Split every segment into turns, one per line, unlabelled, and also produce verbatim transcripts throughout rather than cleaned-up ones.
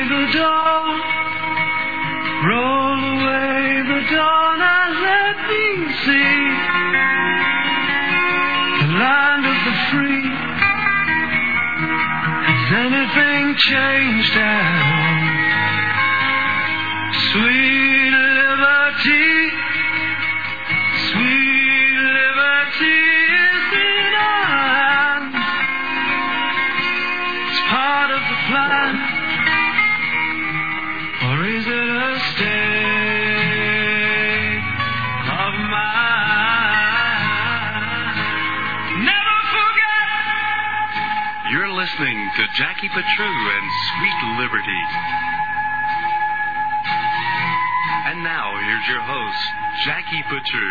the dawn, roll away the dawn and let me see the land of the free. Has anything changed at all? Sweet liberty, sweet liberty is in our hands. It's part of the plan, or is it a state of mind? Never forget.
You're listening to Jackie Petru and Sweet Liberty. And now, here's your host, Jackie Petru.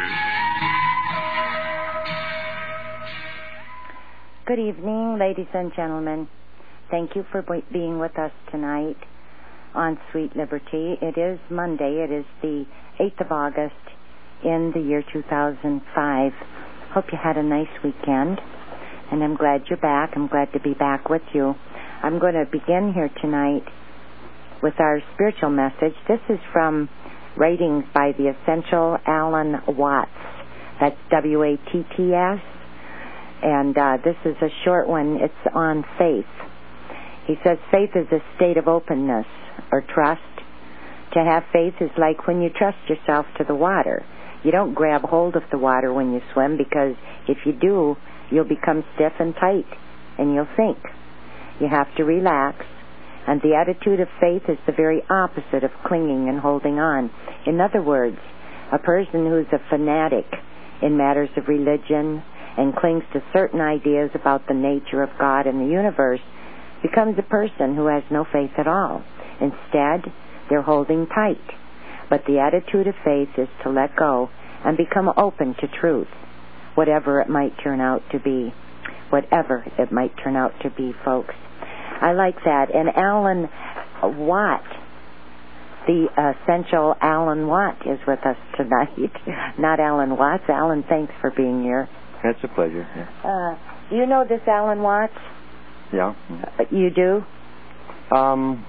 Good evening, ladies and gentlemen. Thank you for being with us tonight on Sweet Liberty. It is Monday. It is the eighth of August in the year two thousand five. Hope you had a nice weekend, and I'm glad you're back. I'm glad to be back with you. I'm going to begin here tonight with our spiritual message. This is from writings by the Essential Alan Watts. That's W A T T S. And uh, this is a short one. It's on faith. He says, faith is a state of openness or trust. To have faith is like when you trust yourself to the water. You don't grab hold of the water when you swim, because if you do, you'll become stiff and tight and you'll sink. You have to relax. And the attitude of faith is the very opposite of clinging and holding on. In other words, a person who's a fanatic in matters of religion and clings to certain ideas about the nature of God and the universe becomes a person who has no faith at all. Instead, they're holding tight. But the attitude of faith is to let go and become open to truth, whatever it might turn out to be. Whatever it might turn out to be, folks. I like that. And Alan Watt, the essential Alan Watt, is with us tonight. Not Alan Watts. Alan, thanks for being here.
It's a pleasure. Yeah.
Uh, do you know this Alan Watts?
Yeah.
Uh, you do?
Um,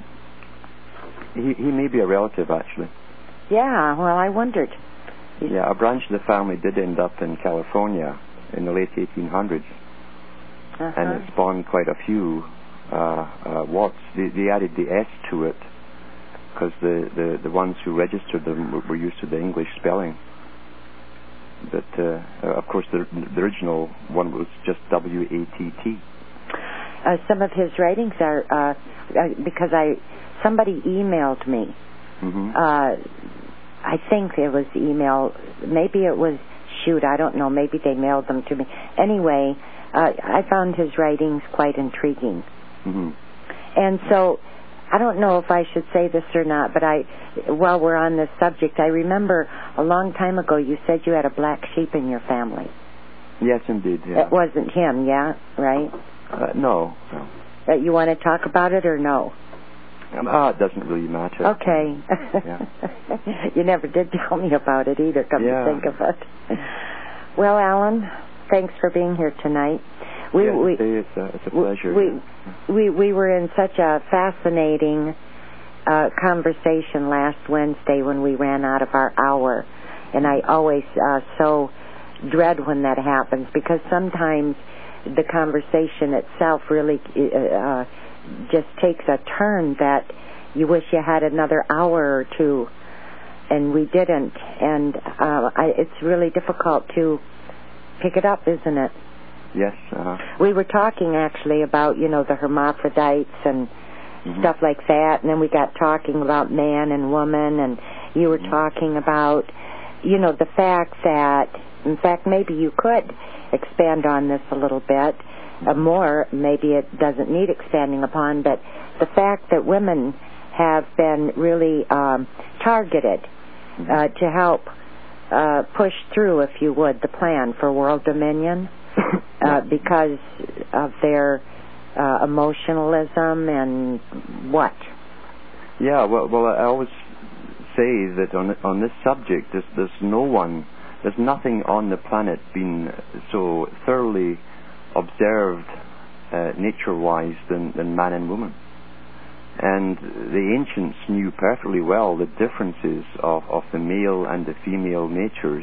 he he may be a relative, actually.
Yeah, well, I wondered. He's
yeah, a branch of the family did end up in California in the late eighteen hundreds. Uh-huh. And it spawned quite a few uh, uh, Watts. They, they added the S to it because the, the, the ones who registered them were, were used to the English spelling. But, uh, of course, the, the original one was just W A T T.
Uh, some of his writings are, uh, uh, because I, somebody emailed me.
Mm-hmm.
Uh, I think it was email, maybe it was, shoot, I don't know, maybe they mailed them to me. Anyway, uh, I found his writings quite intriguing.
Mm-hmm.
And so, I don't know if I should say this or not, but I, while we're on this subject, I remember a long time ago you said you had a black sheep in your family.
Yes, indeed, yeah.
It wasn't him, yeah, right?
Uh, no, no.
Uh, you want to talk about it or no?
Um, ah, it doesn't really matter.
Okay.
Yeah.
You never did tell me about it either, come
yeah.
to think of it. Well, Alan, thanks for being here tonight. We,
yes,
we,
it's, a, it's a pleasure.
We,
yeah.
we, we were in such a fascinating uh, conversation last Wednesday when we ran out of our hour. And I always uh, so dread when that happens, because sometimes the conversation itself really uh, just takes a turn that you wish you had another hour or two, and we didn't. And uh, I, it's really difficult to pick it up, isn't it?
Yes. Uh-huh.
We were talking actually about, you know, the hermaphrodites and mm-hmm. stuff like that, and then we got talking about man and woman, and you were mm-hmm. talking about, you know, the fact that, in fact, maybe you could expand on this a little bit uh, more. Maybe it doesn't need expanding upon, but the fact that women have been really um, targeted
mm-hmm.
uh, to help uh, push through, if you would, the plan for world dominion uh, because of their uh, emotionalism and what?
Yeah, well, well, I always say that on on this subject, there's, there's no one, there's nothing on the planet been so thoroughly observed uh, nature-wise than, than man and woman. And the ancients knew perfectly well the differences of, of the male and the female natures.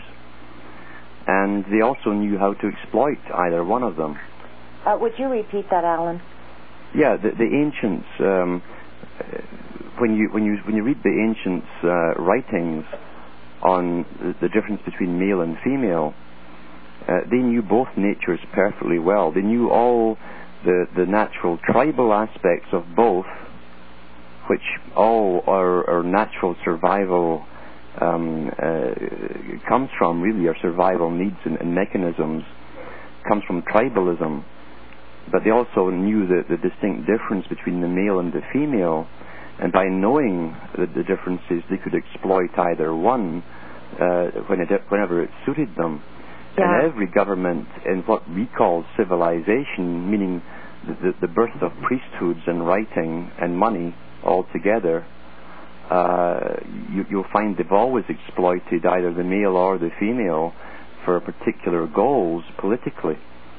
And they also knew how to exploit either one of them.
Uh, would you repeat that, Alan?
Yeah, the, the ancients, um, when you when you when you read the ancients' uh, writings on the, the difference between male and female, uh, they knew both natures perfectly well. They knew all the the natural tribal aspects of both, which all our, our natural survival um, uh, comes from. Really, our survival needs and, and mechanisms comes from tribalism. But they also knew the, the distinct difference between the male and the female, and by knowing the, the differences, they could exploit either one uh, when it, whenever it suited them.
Yeah.
And every government in what we call civilization, meaning the, the, the birth of priesthoods and writing and money all together, uh, you, you'll find they've always exploited either the male or the female for particular goals politically.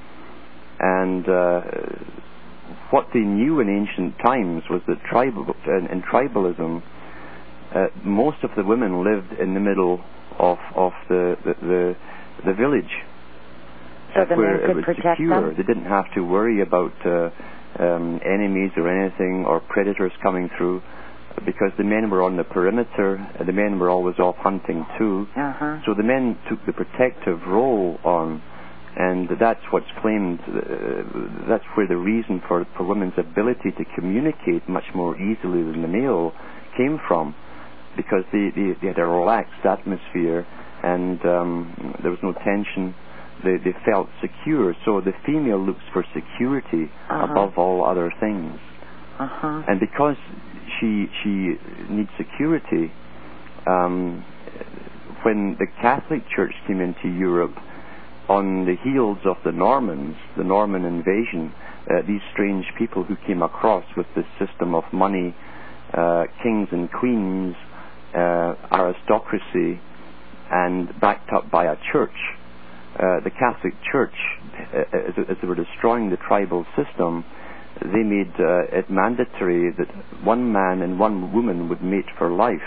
And uh, what they knew in ancient times was that tribal, in, in tribalism, uh, most of the women lived in the middle of of the the, the, the village,
so the
where
men could
it was
protect
secure.
them?
They didn't have to worry about uh, um, enemies or anything, or predators coming through, because the men were on the perimeter. And the men were always off hunting too.
Uh-huh.
So the men took the protective role on. And that's what's claimed, uh, that's where the reason for, for women's ability to communicate much more easily than the male came from, because they, they, they had a relaxed atmosphere, and um, there was no tension. They, they felt secure. So the female looks for security
uh-huh.
above all other things.
Uh-huh.
And because she, she needs security, um, when the Catholic Church came into Europe, on the heels of the Normans, the Norman invasion, uh, these strange people who came across with this system of money, uh, kings and queens, uh, aristocracy, and backed up by a church. Uh, the Catholic Church, uh, as, as they were destroying the tribal system, they made uh, it mandatory that one man and one woman would mate for life.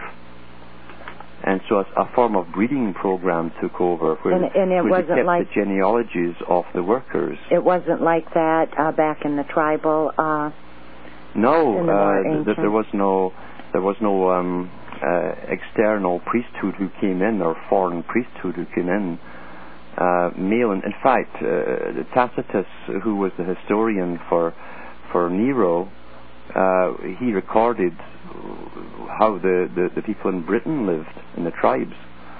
And so a, a form of breeding program took over, where,
and, and it
where
wasn't
they kept
like,
the genealogies of the workers.
It wasn't like that uh, back in the tribal. Uh,
no,
in the
uh, th- there was no, there was no um, uh, external priesthood who came in, or foreign priesthood who came in. Uh, male, and in fact, uh, Tacitus, who was the historian for for Nero, uh, he recorded how the, the, the people in Britain lived, in the tribes.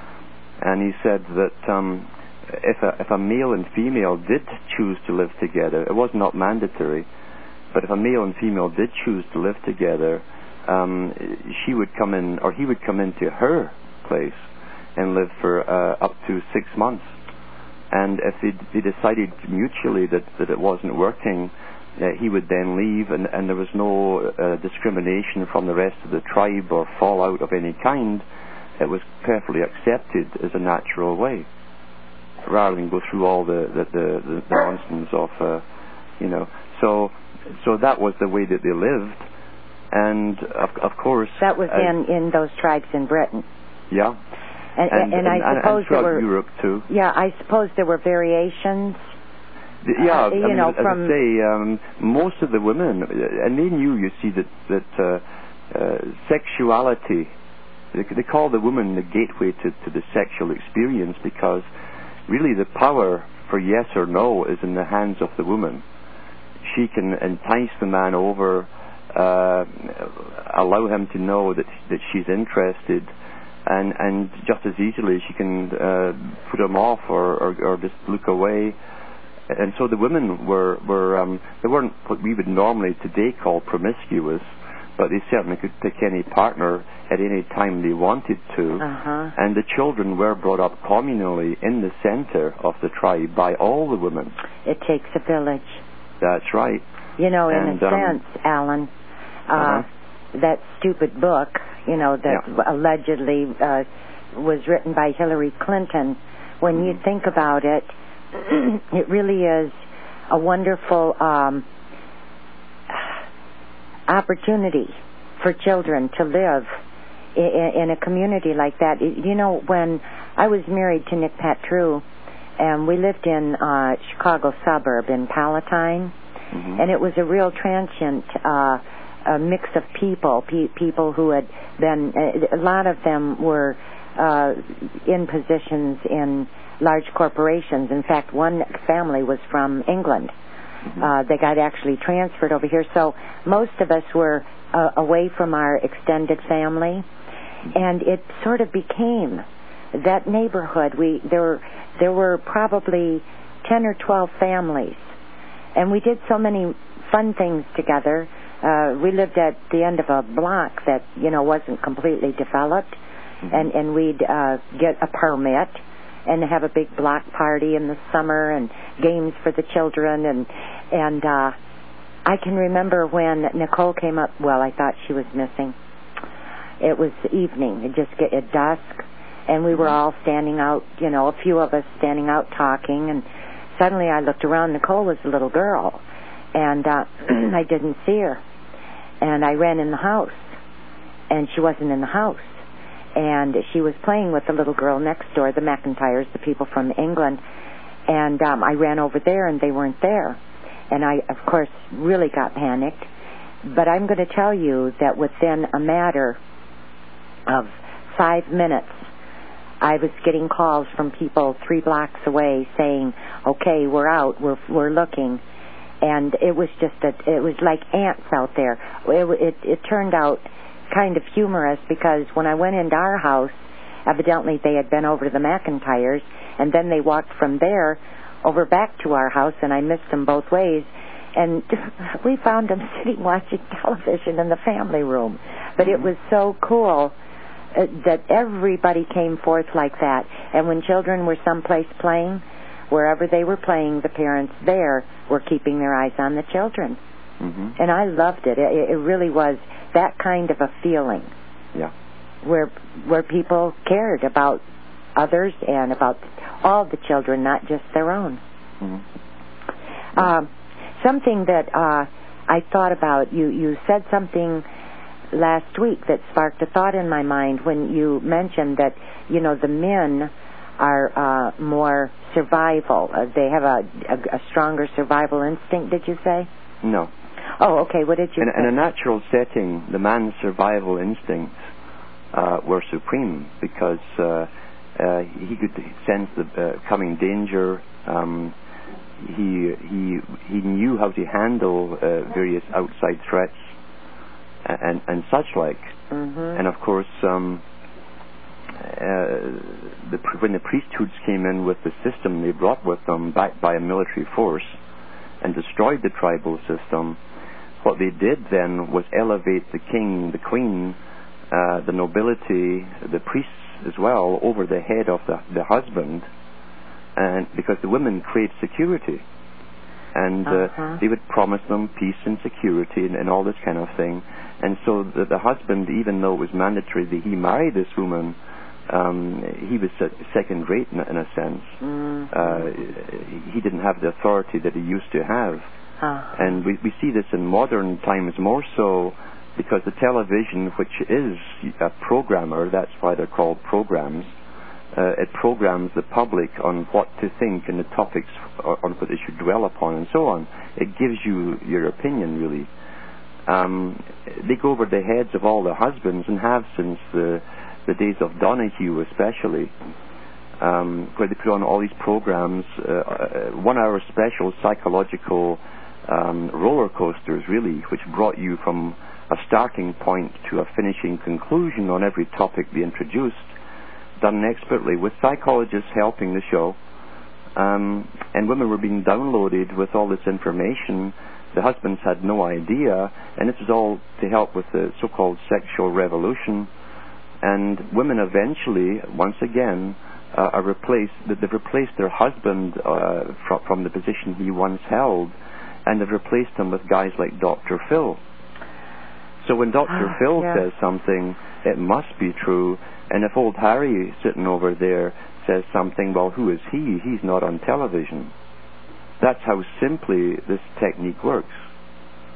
And he said that um, if, a, if a male and female did choose to live together, it was not mandatory, but if a male and female did choose to live together, um, she would come in, or he would come into her place and live for uh, up to six months. And if they, they decided mutually that, that it wasn't working, Uh, he would then leave, and, and there was no uh, discrimination from the rest of the tribe or fallout of any kind. It was perfectly accepted as a natural way, rather than go through all the the, the, the nonsense of, uh, you know. So, so that was the way that they lived, and of, of course
that was
uh,
in in those tribes in Britain.
Yeah,
and,
and,
and, and I
and,
suppose
and
there were
Europe too.
Yeah, I suppose there were variations.
Yeah,
uh, you
I mean,
know,
as
from
I say, um, most of the women, and they knew, you see, that that uh, uh, sexuality, they, they call the woman the gateway to, to the sexual experience, because really the power for yes or no is in the hands of the woman. She can entice the man over, uh, allow him to know that that she's interested, and and just as easily she can uh, put him off, or, or, or just look away. And so the women were, were um, they weren't what we would normally today call promiscuous, but they certainly could pick any partner at any time they wanted to.
Uh-huh.
And the children were brought up communally in the center of the tribe by all the women.
It takes a village.
That's right.
You know, in
and,
a
um,
sense, Alan, uh,
uh-huh.
that stupid book, you know, that
yeah.
allegedly uh, was written by Hillary Clinton, when mm-hmm. you think about it, it really is a wonderful um, opportunity for children to live in, in a community like that. You know, when I was married to Nick Patru, and we lived in uh, Chicago suburb in Palatine, mm-hmm. and it was a real transient uh, a mix of people, pe- people who had been, a lot of them were uh, in positions in large corporations. In fact, one family was from England. Mm-hmm. Uh, they got actually transferred over here. So most of us were uh, away from our extended family, and it sort of became that neighborhood. We there were there were probably ten or twelve families, and we did so many fun things together. Uh, we lived at the end of a block that you know wasn't completely developed, mm-hmm. and and we'd uh, get a permit and have a big block party in the summer and games for the children. And and uh, I can remember when Nicole came up, well, I thought she was missing. It was evening, it just get at dusk, and we were all standing out, you know, a few of us standing out talking, and suddenly I looked around. Nicole was a little girl, and uh, I didn't see her. And I ran in the house, and she wasn't in the house. And she was playing with the little girl next door, the McIntyres, the people from England. And um, I ran over there, and they weren't there. And I, of course, really got panicked. But I'm going to tell you that within a matter of five minutes, I was getting calls from people three blocks away saying, okay, we're out, we're we're looking. And it was just, a, it was like ants out there. It, it, it turned out kind of humorous because when I went into our house, evidently they had been over to the McIntyres, and then they walked from there over back to our house, and I missed them both ways. And we found them sitting watching television in the family room. But it was so cool uh, that everybody came forth like that. And when children were someplace playing, wherever they were playing, the parents there were keeping their eyes on the children. Mm-hmm. And I loved it. it. It really was that kind of a feeling.
Yeah.
Where where people cared about others and about all the children, not just their own. Mm-hmm. Um, something that uh, I thought about, you, you said something last week that sparked a thought in my mind when you mentioned that, you know, the men are uh, more survival. Uh, they have a, a, a stronger survival instinct, did you say?
No.
Oh, okay. What did you
in,
say?
In a natural setting, the man's survival instincts uh, were supreme because uh, uh, he could sense the uh, coming danger. Um, he he he knew how to handle uh, various outside threats and and such like. Mm-hmm. And of course, um, uh, the, when the priesthoods came in with the system they brought with them, backed by a military force, and destroyed the tribal system, what they did then was elevate the king, the queen, uh, the nobility, the priests as well, over the head of the, the husband, and because the women craved security. And uh, uh-huh. they would promise them peace and security and, and all this kind of thing. And so the, the husband, even though it was mandatory that he marry this woman, um, he was second rate in, in a sense. Mm-hmm. Uh, he didn't have the authority that he used to have. Uh-huh. And we, we see this in modern times more so because the television, which is a programmer, that's why they're called programs, uh, it programs the public on what to think and the topics on what they should dwell upon and so on. It gives you your opinion, really. Um, they go over the heads of all the husbands and have since the, the days of Donahue especially, um, where they put on all these programs, uh, one-hour special psychological um, roller coasters, really, which brought you from a starting point to a finishing conclusion on every topic they introduced, done expertly with psychologists helping the show. Um, and women were being downloaded with all this information. The husbands had no idea, and this is all to help with the so-called sexual revolution. And women eventually, once again, uh, are replaced. They've replaced their husband uh, from, from the position he once held, and they've replaced him with guys like Doctor Phil. So when Doctor Oh, Phil yeah. says something, it must be true. And if old Harry sitting over there says something, well, who is he? He's not on television. That's how simply this technique works.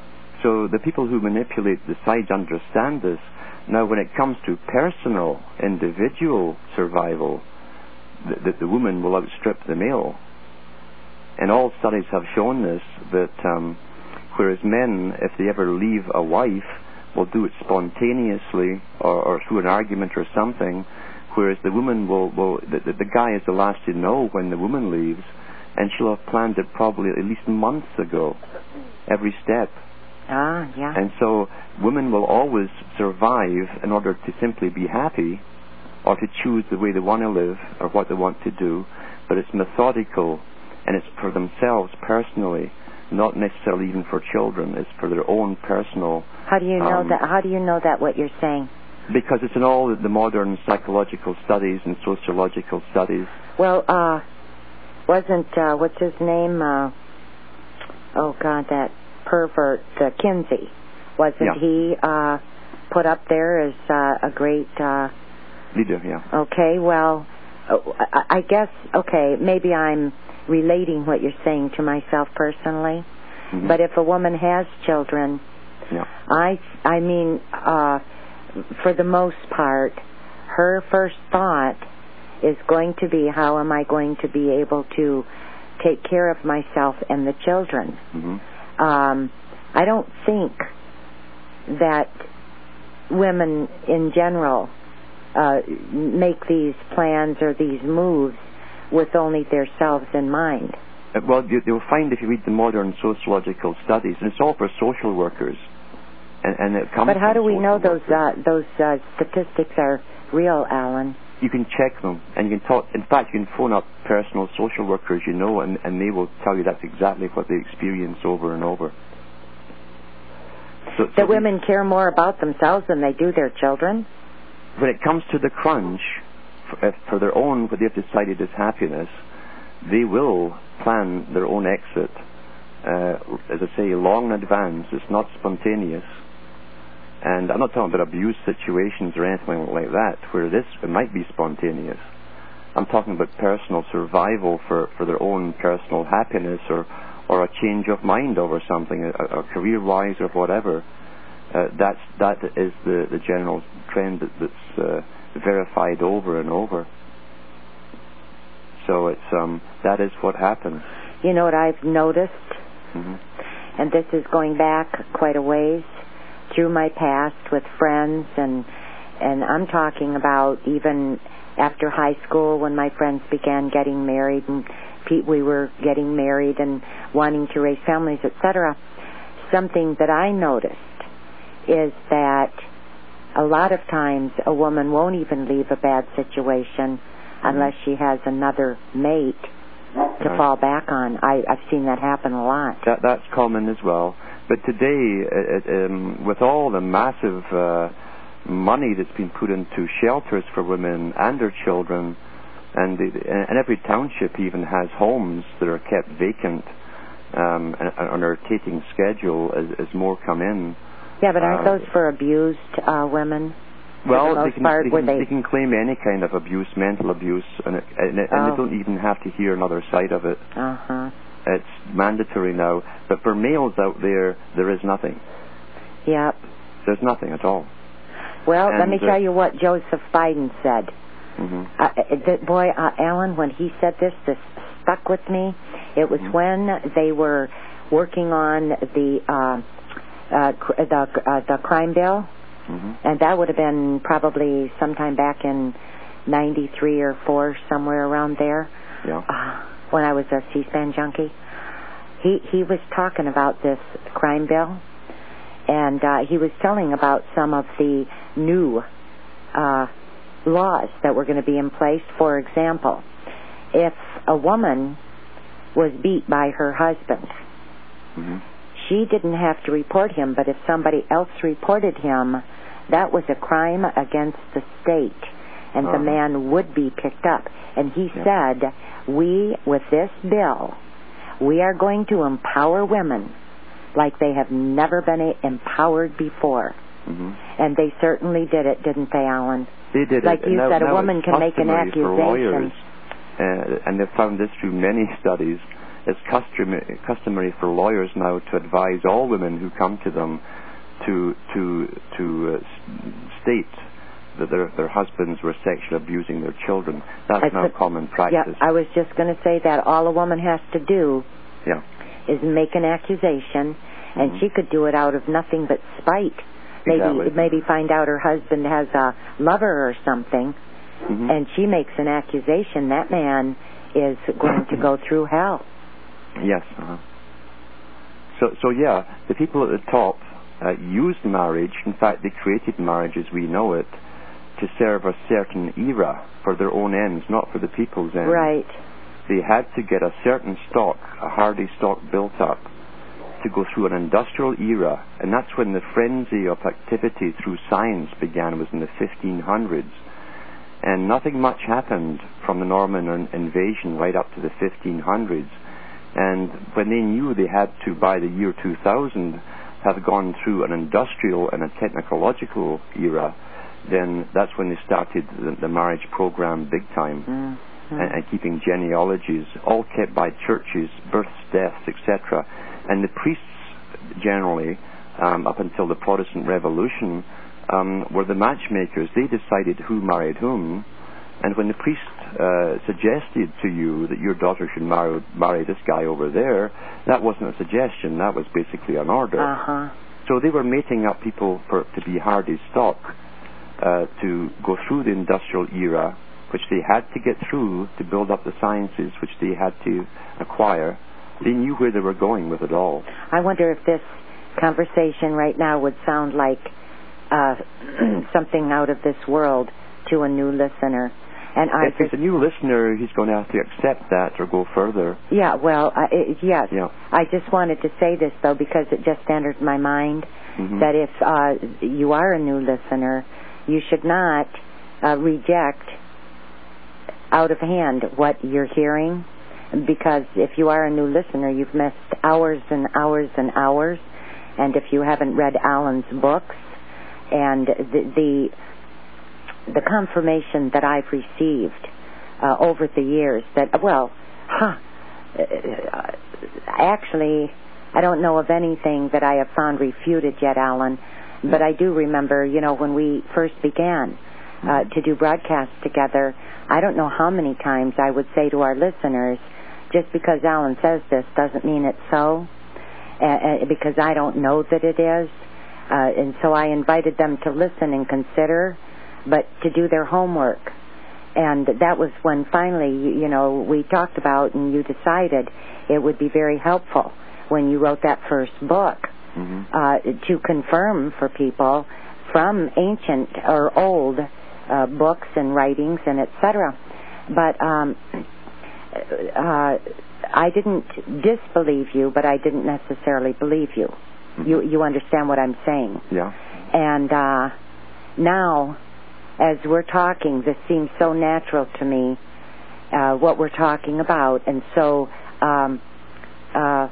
so the people who manipulate the sides understand this. Now, when it comes to personal, individual survival, the, the, the woman will outstrip the male. And all studies have shown this, that um, whereas men, if they ever leave a wife, will do it spontaneously or, or through an argument or something, whereas the woman will, will the, the, the guy is the last to know when the woman leaves, and she'll have planned it probably at least months ago, every step.
Ah, yeah.
And so women will always survive in order to simply be happy or to choose the way they want to live or what they want to do, but it's methodical and it's for themselves personally, not necessarily even for children. It's for their own personal...
How do you know
um,
that? How do you know that what you're saying?
Because it's in all the modern psychological studies and sociological studies.
Well, uh, wasn't, uh, what's his name? Uh, oh, God, that pervert, uh, Kinsey. Wasn't
yeah.
he uh, put up there as uh, a great... Uh,
leader, yeah.
Okay, well, I, I guess, okay, maybe I'm relating what you're saying to myself personally. Mm-hmm. But if a woman has children,
yeah.
I, I mean... Uh, for the most part, her first thought is going to be, how am I going to be able to take care of myself and the children?
Mm-hmm.
Um, I don't think that women in general uh, make these plans or these moves with only themselves in mind.
Uh, well, you, you'll find if you read the modern sociological studies, and it's all for social workers. And, and it comes
but how do we know
those
uh, those uh, statistics are real, Alan?
You can check them, and you can talk. In fact, you can phone up personal social workers you know, and, and they will tell you that's exactly what they experience over and over. So,
the
so
women care more about themselves than they do their children?
When it comes to the crunch, for, if for their own, what they've decided is happiness, they will plan their own exit, uh, as I say, long in advance. It's not spontaneous. And I'm not talking about abuse situations or anything like that, where this it might be spontaneous. I'm talking about personal survival for, for their own personal happiness, or, or a change of mind over something, or career-wise or whatever. Uh, that's, that is the, the general trend that, that's uh, verified over and over. So it's um, that is what happens.
You know what I've noticed?
Mm-hmm.
And this is going back quite a ways, through my past with friends, and and I'm talking about even after high school when my friends began getting married, and Pete, we were getting married and wanting to raise families, et cetera. Something that I noticed is that a lot of times a woman won't even leave a bad situation mm-hmm. unless she has another mate to right. fall back on. I, I've seen that happen a lot.
That, that's common as well. But today, it, um, with all the massive uh, money that's been put into shelters for women and their children, and, the, and every township even has homes that are kept vacant um, and, and on a rotating schedule as, as more come in.
Yeah, but aren't
uh,
those for abused uh, women?
Well, the they, can,
part,
they, can,
they...
they can claim any kind of abuse, mental abuse, and, it, and, it,
oh.
and they don't even have to hear another side of it.
Uh-huh.
It's mandatory now. But for males out there, there is nothing.
Yep.
There's nothing at all.
Well,
and
let me
uh,
tell you what Joseph Biden said.
Mm-hmm.
Uh, the, boy, uh, Alan, when he said this, this stuck with me. It was mm-hmm. when they were working on the uh, uh, cr- the, uh, the crime bill, mm-hmm. and that would have been probably sometime back in ninety-three or four, somewhere around there.
Yeah.
Uh, when I was a C-SPAN junkie, he he was talking about this crime bill, and uh, he was telling about some of the new uh, laws that were going to be in place. For example, if a woman was beat by her husband, mm-hmm. she didn't have to report him, but if somebody else reported him, that was a crime against the state, and uh-huh. the man would be picked up. And he yeah. said, we, with this bill, we are going to empower women like they have never been empowered before. Mm-hmm. And they certainly did it, didn't they, Alan?
They did
like
it.
you
now,
said, a
now
woman can make an accusation.
For lawyers, uh, and they've found this through many studies. it's customary, customary for lawyers now to advise all women who come to them to to to uh, state that their their husbands were sexually abusing their children. That's
That's
now
a,
common practice.
Yeah, I was just going to say that all a woman has to do
yeah.
is make an accusation, and
mm-hmm.
she could do it out of nothing but spite. Maybe
exactly.
maybe find out her husband has a lover or something,
mm-hmm.
and she makes an accusation. That man is going to go through hell.
Yes. Uh-huh. So so yeah, the people at the top uh, used marriage. In fact, they created marriage as we know it to serve a certain era for their own ends, not for the people's ends.
Right.
They had to get a certain stock, a hardy stock built up, to go through an industrial era, and that's when the frenzy of activity through science began, was in the fifteen hundreds. And nothing much happened from the Norman invasion right up to the fifteen hundreds. And when they knew they had to, by the year two thousand, have gone through an industrial and a technological era, then that's when they started the, the marriage program big time, mm-hmm. and, and keeping genealogies, all kept by churches, births, deaths, et cetera. And the priests, generally, um, up until the Protestant Revolution, um, were the matchmakers. They decided who married whom, and when the priest uh, suggested to you that your daughter should marry, marry this guy over there, that wasn't a suggestion, that was basically an order.
Uh-huh.
So they were mating up people for to be hardy stock, Uh, to go through the industrial era, which they had to get through to build up the sciences, which they had to acquire. They knew where they were going with it all.
I wonder if this conversation right now would sound like uh, something out of this world to a new listener. And I
if it's a new listener, he's going to have to accept that or go further.
Yeah, well, uh, it, yes.
Yeah. I
just wanted to say this, though, because it just entered my mind,
mm-hmm.
that if uh, you are a new listener, you should not uh, reject out of hand what you're hearing, because if you are a new listener, you've missed hours and hours and hours, and if you haven't read Alan's books, and the the, the confirmation that I've received uh, over the years that, well, huh, uh, actually, I don't know of anything that I have found refuted yet, Alan. But I do remember, you know, when we first began uh, to do broadcasts together, I don't know how many times I would say to our listeners, just because Alan says this doesn't mean it's so, uh, uh, because I don't know that it is. Uh, and so I invited them to listen and consider, but to do their homework. And that was when finally, you, you know, we talked about and you decided it would be very helpful when you wrote that first book.
Mm-hmm.
Uh, to confirm for people from ancient or old uh, books and writings and et cetera. But um, uh, I didn't disbelieve you, but I didn't necessarily believe you. Mm-hmm. You you understand what I'm saying?
Yeah.
And uh, now, as we're talking, this seems so natural to me, uh, what we're talking about, and so. Um, uh,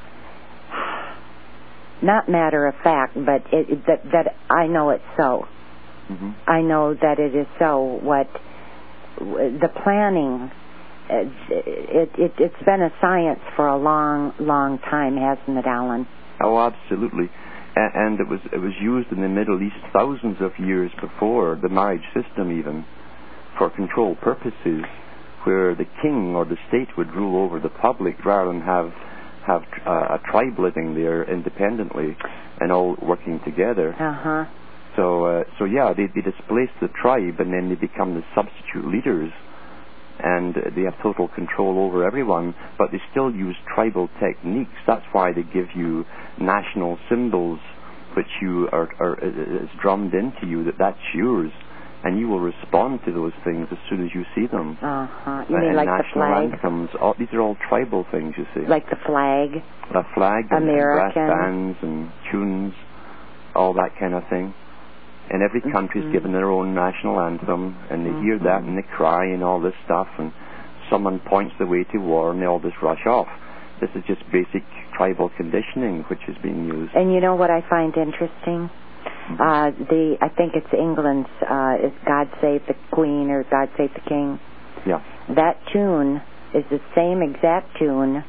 Not matter of fact, but it, it, that that I know it's so.
Mm-hmm.
I know that it is so. What the planning, it, it, it, it's been a science for a long, long time, hasn't it, Alan?
Oh, absolutely. And, and it was it was used in the Middle East thousands of years before the marriage system, even for control purposes, where the king or the state would rule over the public rather than have. have uh, a tribe living there independently and all working together.
Uh-huh.
So, uh, so yeah, they, they displace the tribe and then they become the substitute leaders, and they have total control over everyone, but they still use tribal techniques. That's why they give you national symbols, which you are, are is drummed into you that that's yours, and you will respond to those things as soon as you see them.
Uh-huh. You
uh,
mean
and
like
national
the flag?
anthems. All, these are all tribal things, you see.
Like the flag?
A flag and, and brass
American.
bands and tunes, all that kind of thing. And every country's
mm-hmm.
given their own national anthem, and they mm-hmm. hear that and they cry and all this stuff, and someone points the way to war and they all just rush off. This is just basic tribal conditioning which is being used.
And you know what I find interesting? Uh, the I think it's England's uh, is God Save the Queen or God Save the King.
Yeah.
That tune is the same exact tune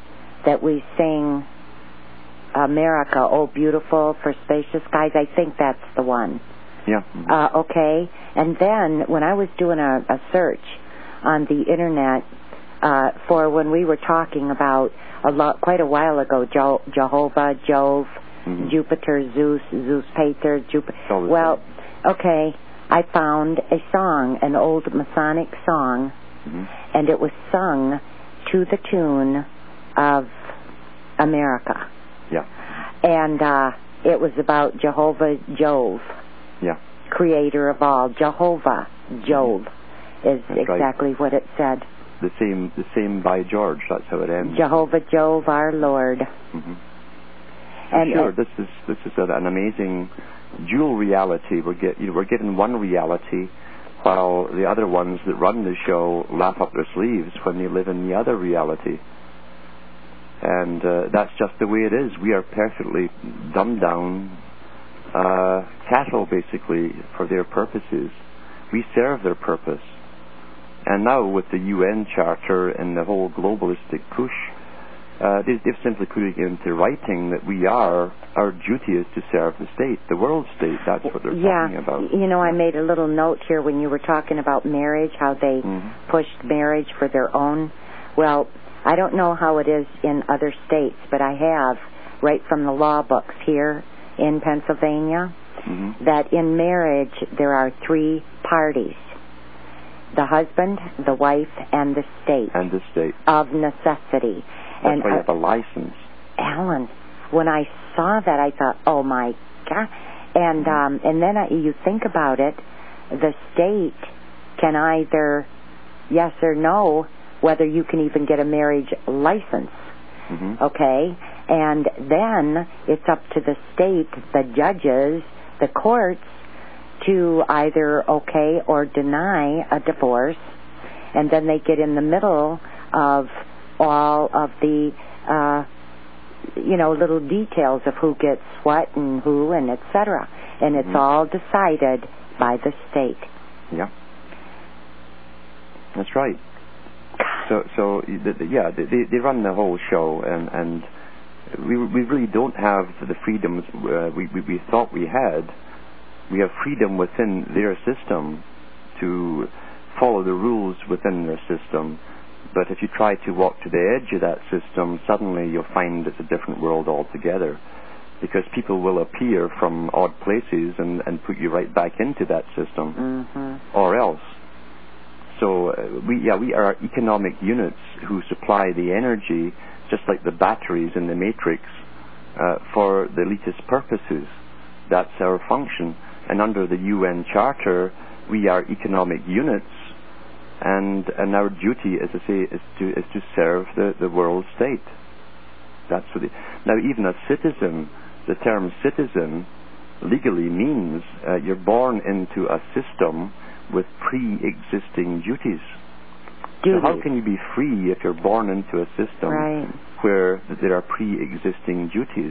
that we sing America, Oh Beautiful for Spacious Skies. I think that's the one.
Yeah.
Uh, okay. And then when I was doing a, a search on the internet uh, for when we were talking about a lot, quite a while ago, jo- Jehovah, Jove, mm-hmm. Jupiter, Zeus, Zeus Pater, Jupiter. Well, okay, I found a song, an old Masonic song, mm-hmm. and it was sung to the tune of America.
Yeah.
And uh, it was about Jehovah Jove.
Yeah.
Creator of all. Jehovah Jove is
that's
exactly
right.
what it said.
The same the same by George, that's how it ends.
Jehovah Jove, our Lord.
Mm-hmm.
And
sure,
uh,
this is this is an amazing dual reality. We're get you know, we're getting one reality, while the other ones that run the show laugh up their sleeves when they live in the other reality. And uh, that's just the way it is. We are perfectly dumbed down uh, cattle, basically, for their purposes. We serve their purpose. And now with the U N Charter and the whole globalistic push, uh, they, they've simply put it into writing that we are, our duty is to serve the state, the world state. That's what they're
yeah,
talking about.
You know, I made a little note here when you were talking about marriage, how they mm-hmm. pushed marriage for their own. Well, I don't know how it is in other states, but I have, right from the law books here in Pennsylvania, mm-hmm. that in marriage there are three parties: the husband, the wife, and the state.
And the state.
Of necessity.
That's
and
why you
uh,
have a license.
Alan, when I saw that, I thought, oh my God. And, um, and then I, you think about it, the state can either yes or no whether you can even get a marriage license, mm-hmm. okay? And then it's up to the state, the judges, the courts, to either okay or deny a divorce, and then they get in the middle of all of the, uh, you know, little details of who gets what and who and et cetera. And it's mm-hmm. all decided by the state.
Yeah. That's right. So, so the, the, yeah, they, they run the whole show, and, and we we really don't have the freedoms uh, we, we we thought we had. We have freedom within their system to follow the rules within their system. But if you try to walk to the edge of that system, suddenly you'll find it's a different world altogether, because people will appear from odd places and, and put you right back into that system, mm-hmm. or else. So uh, we yeah we are economic units who supply the energy, just like the batteries in the matrix, uh, for the elitist purposes. That's our function. And under the U N Charter, we are economic units, and and our duty, as I say, is to is to serve the, the world state. That's what it, now even a citizen, the term citizen legally means uh, you're born into a system with pre-existing duties.
Duties.
So how can you be free if you're born into a system
right.
where there are pre-existing duties?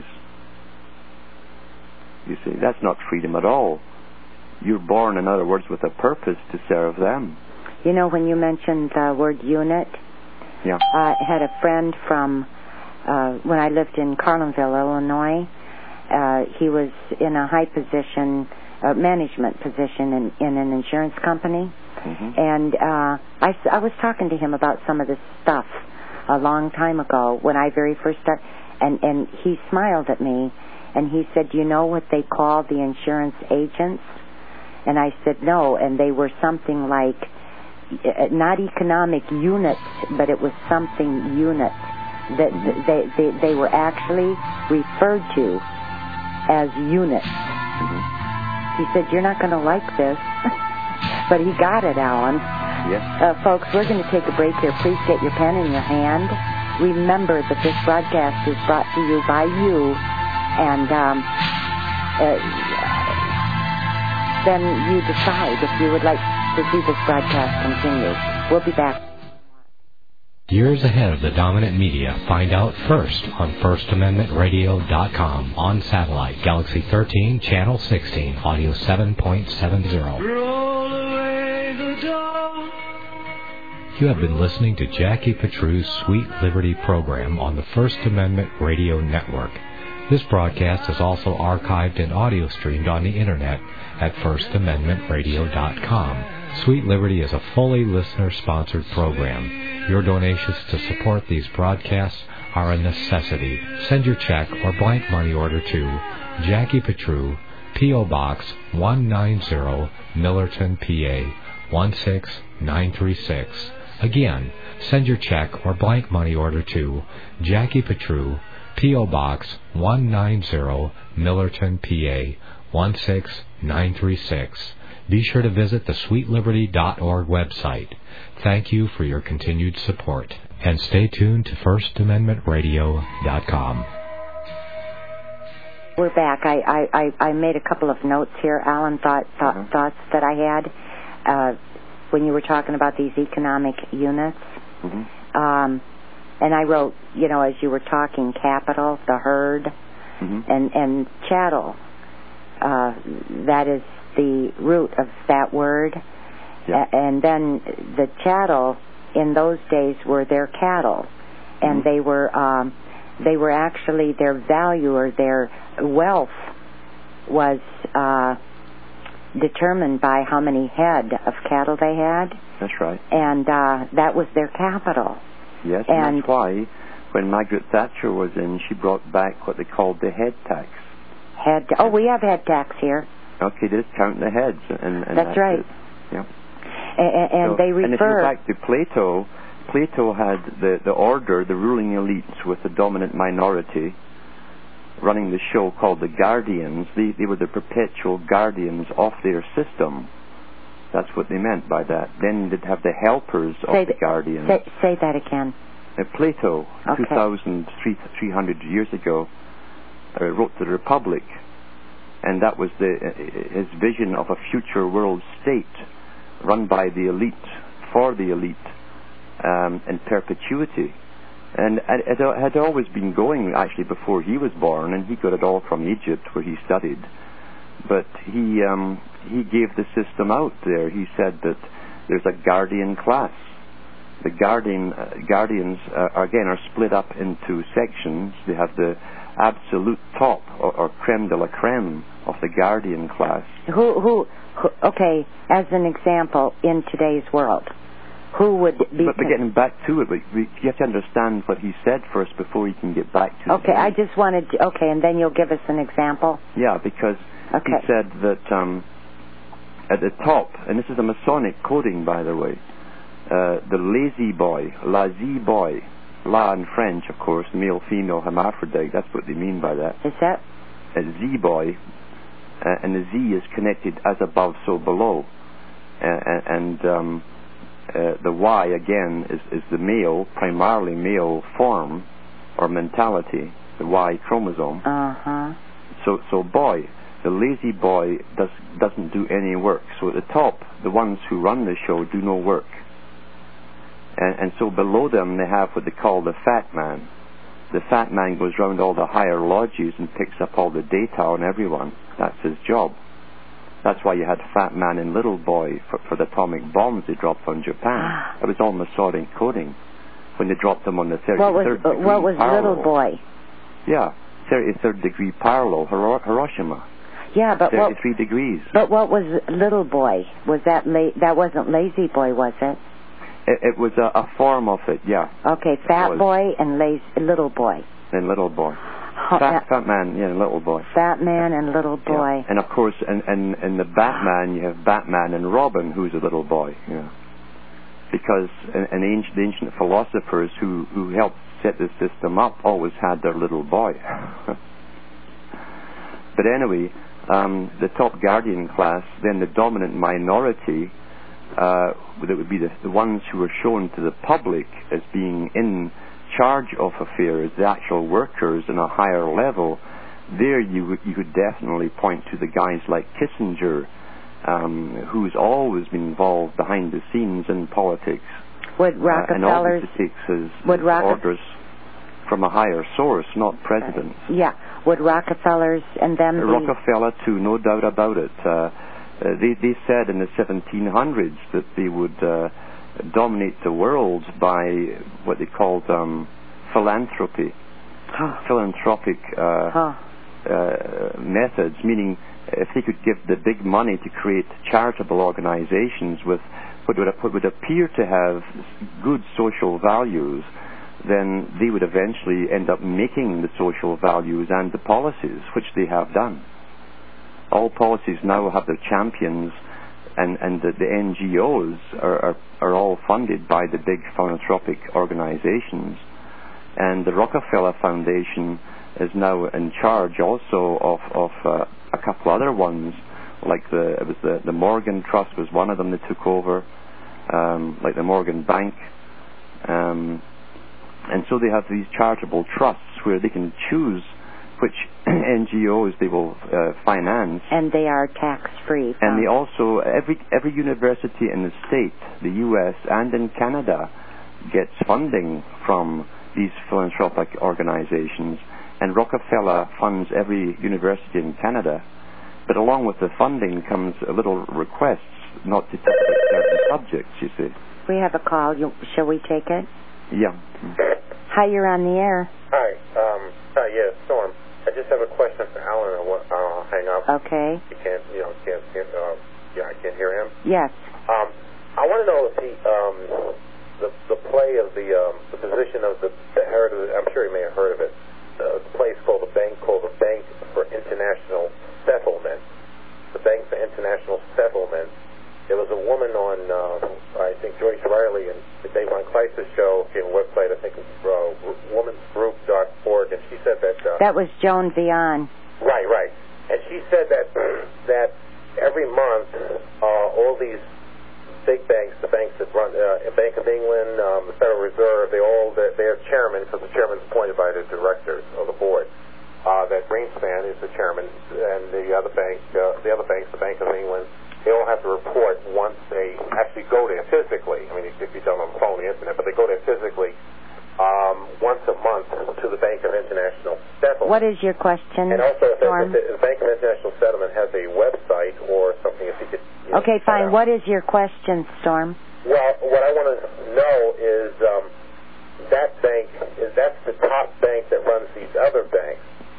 You see, that's not freedom at all. You're born, in other words, with a purpose to serve them.
You know, when you mentioned the word unit,
yeah.
I had a friend from, uh, when I lived in Carlinville, Illinois, uh, he was in a high position, uh, management position in, in an insurance company. Mm-hmm. And uh, I, I was talking to him about some of this stuff a long time ago when I very first started, and, and he smiled at me, and he said, "Do you know what they call the insurance agents?" And I said, "No," and they were something like, not economic units, but it was something unit, that mm-hmm. they, they, they were actually referred to as units. Mm-hmm. He said, "You're not going to like this." But he got it, Alan.
Yes.
Uh, folks, we're going to take a break here. Please get your pen in your hand. Remember that this broadcast is brought to you by you, and um, uh, then you decide if you would like to see this broadcast continue. We'll be back.
Years ahead of the dominant media. Find out first on first amendment radio dot com. On satellite, Galaxy thirteen, Channel sixteen, Audio seven point seven zero.
Roll away the dark,
You have been listening to Jackie Petru's Sweet Liberty program on the First Amendment Radio Network. This broadcast is also archived and audio streamed on the Internet at first amendment radio dot com. Sweet Liberty is a fully listener-sponsored program. Your donations to support these broadcasts are a necessity. Send your check or blank money order to Jackie Petru, P O. Box one ninety, Millerton, P A one six nine three six. Again, send your check or blank money order to Jackie Petru, P O. Box one ninety, Millerton, P A one six nine three six. Be sure to visit the sweet liberty dot org website. Thank you for your continued support. And stay tuned to first amendment radio dot com.
We're back. I, I, I made a couple of notes here, Alan, thought, thought, mm-hmm. thoughts that I had uh, when you were talking about these economic units. Mm-hmm. Um, and I wrote, you know, as you were talking, capital, the herd, mm-hmm. and, and chattel. Uh, that is the root of that word. Yeah. A- and then the chattel in those days were their cattle, and mm-hmm. they were um, they were actually their value or their wealth was uh, determined by how many head of cattle they had.
That's right.
And uh, that was their capital.
Yes, and, and that's why when Margaret Thatcher was in, she brought back what they called the head tax.
Head. Oh, we have head tax here.
Okay, just count the heads, and, and
that's,
that's
right.
It. Yeah.
And, and
so,
they refer.
And if you go back to Plato, Plato had the, the order, the ruling elites with the dominant minority running the show called the guardians. They, they were the perpetual guardians of their system. That's what they meant by that. Then they'd have the helpers of
say
the
th-
guardians.
Say, say that again.
Uh, Plato,
okay.
two thousand, three hundred years ago, uh, wrote the Republic. And that was the, uh, his vision of a future world state run by the elite, for the elite, um, in perpetuity. And it had always been going, actually, before he was born, and he got it all from Egypt, where he studied. But he um, he gave the system out there. He said that there's a guardian class. The guardian uh, guardians, uh, again, are split up into sections. They have the absolute top, or, or creme de la creme, of the guardian class.
Who, who, who, okay, as an example, in today's world, who would be...
But, but getting back to it, we, we, you have to understand what he said first before you can get back to it.
Okay, I just wanted to, okay, and then you'll give us an example?
Yeah, because
okay.
he said that um, at the top, and this is a Masonic coding, by the way, uh, the lazy boy, lazy boy, la in French, of course, male, female, hermaphrodite, that's what they mean by that.
Is that?
A Z boy, uh, and the Z is connected as above, so below. Uh, and um, uh, the Y, again, is, is the male, primarily male form or mentality, the Y chromosome.
Uh-huh.
So, so boy, the lazy boy does, doesn't do any work. So at the top, the ones who run the show do no work. And, and so below them, they have what they call the fat man. The fat man goes round all the higher lodges and picks up all the data on everyone. That's his job. That's why you had Fat Man and Little Boy for, for the atomic bombs they dropped on Japan. It was all Masonic coding when they dropped them on the thirty-third
what was,
degree
What was
parallel.
Little Boy?
Yeah, thirty-third degree parallel, Hiro- Hiroshima.
Yeah, but
thirty-three
what,
degrees.
But what was Little Boy? Was that la- that wasn't Lazy Boy, was it?
It, it was a, a form of it, yeah.
Okay, Fat Boy and lazy, Little Boy.
And Little Boy.
Oh,
fat,
uh,
fat Man, yeah, and Little Boy.
Fat Man and Little Boy.
Yeah. And of course, in, in, in the Batman, you have Batman and Robin, who's a little boy. Yeah. Because in, in ancient, the ancient philosophers who, who helped set the system up always had their little boy. But anyway, um, the top guardian class, then the dominant minority, uh, that would be the, the ones who are shown to the public as being in charge of affairs, the actual workers in a higher level. There you you could definitely point to the guys like Kissinger, um, who's always been involved behind the scenes in politics.
Would Rockefellers...
Uh, and always takes his, his
Rockef-
orders from a higher source, not presidents.
Uh, yeah. Would Rockefellers and them...
Uh, Rockefeller, too, no doubt about it. Uh, uh, they, they said in the seventeen hundreds that they would uh, dominate the world by what they called um, philanthropy,
huh.
philanthropic uh,
huh.
uh, methods, meaning if they could give the big money to create charitable organizations with what would, what would appear to have good social values, then they would eventually end up making the social values and the policies, which they have done. All policies now have their champions, and, and the, the N G Os are, are, are all funded by the big philanthropic organizations. And the Rockefeller Foundation is now in charge also of, of uh, a couple other ones, like the, it was the, the Morgan Trust was one of them that took over, um, like the Morgan Bank. Um, and so they have these charitable trusts where they can choose which N G Os they will uh, finance.
And they are tax-free.
And they also, every every university in the state, the U S and in Canada, gets funding from these philanthropic organizations. And Rockefeller funds every university in Canada. But along with the funding comes a little requests not to touch certain subjects, you see.
We have a call. You, shall we take it?
Yeah.
Hi, you're on the air.
Hi. Um, hi, yeah, Storm. I just have a question for Alan. I'll, I'll hang up.
Okay.
You can't, you know, can't, can't uh, yeah, I can't hear him.
Yes.
Um, I want to know if he, um, the the play of the um, the position of the, the heritage. I'm sure he may have heard of it. The, the place called the bank called the Bank for International Settlement. The Bank for International Settlement. There was a woman on, uh, I think Joyce Riley and the Dave Von Kleist's show, came a website, I think it's uh, womans group dot org, and she said that... Uh,
that was Joan Vian.
Right, right. And she said that that every month, uh, all these big banks, the banks that run, uh, Bank of England, um, the Federal Reserve, they all, they're, they're chairman, because the chairman's appointed by the directors of the board. Uh, that Greenspan is the chairman, and the other bank, uh, the other banks, the Bank of England, they all have to report once they actually go there physically. I mean, if you don't on the phone, the internet, but they go there physically um, once a month to the Bank of International Settlement.
What is your question,
And also, if
Storm?
the, the Bank of International Settlement has a website or something, if you could... You
okay,
know,
fine. What is your question, Storm?
Well, what I want to know is um, that bank, is that's the top bank that runs these other banks.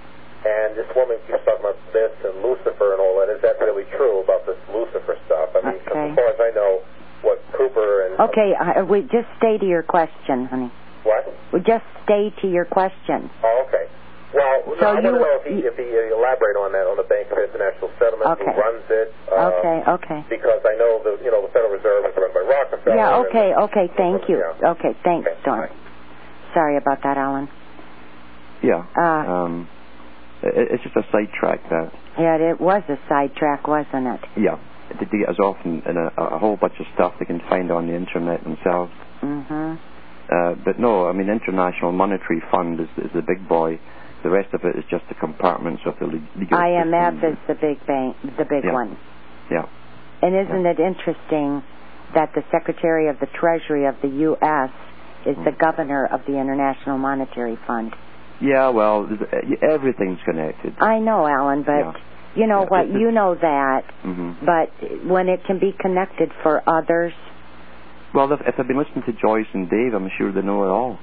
And this woman keeps talking about this and Lucifer and all that. Is that really true about this Lucifer stuff? I mean,
okay.
as far as I know, what Cooper and...
Okay, uh, we just stay to your question, honey.
What?
We just stay to your question.
Oh, okay. Well,
so
no, I
you,
want to know if he, if he uh, elaborate on that, on the Bank of International Settlement,
okay.
who runs it. Uh,
okay, okay.
Because I know the, you know, the Federal Reserve is run by Rockefeller.
Yeah, okay,
and,
okay, thank you.
Yeah.
Okay, thanks,
okay,
Storm.
right.
Sorry about that, Alan.
Yeah.
Uh,
um, it, it's just a sidetrack, that.
Yeah, it was a sidetrack, wasn't it?
Yeah. They get us off in, in a, a whole bunch of stuff they can find on the internet themselves.
Mm-hmm.
Uh, but no, I mean, International Monetary Fund is, is the big boy. The rest of it is just the compartments of the legal
I M F
system.
is the big bank, the big
yeah.
one.
Yeah.
And isn't
yeah.
it interesting that the Secretary of the Treasury of the U S is mm. the governor of the International Monetary Fund?
Yeah, well, everything's connected.
I know, Alan, but
yeah.
you know
yeah.
what? You know that.
Mm-hmm.
But when it can be connected for others...
Well, if, if I've been listening to Joyce and Dave, I'm sure they know it all.